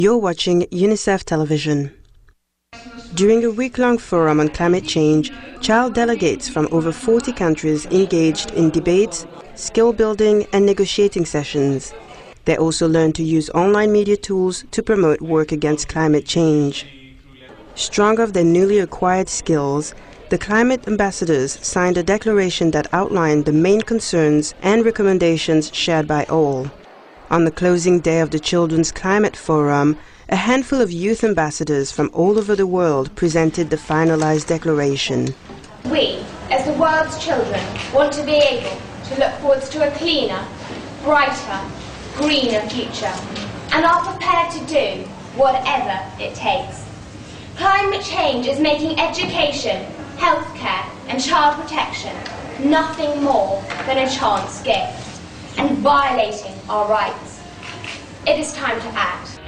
You're watching UNICEF Television. During a week-long forum on climate change, child delegates from over 40 countries engaged in debates, skill building and negotiating sessions. They also learned to use online media tools to promote work against climate change. Strong of their newly acquired skills, the climate ambassadors signed a declaration that outlined the main concerns and recommendations shared by all. On the closing day of the Children's Climate Forum, a handful of youth ambassadors from all over the world presented the finalized declaration. We, as the world's children, want to be able to look forwards to a cleaner, brighter, greener future, and are prepared to do whatever it takes. Climate change is making education, healthcare and child protection nothing more than a chance gift, and violating our rights. It is time to act.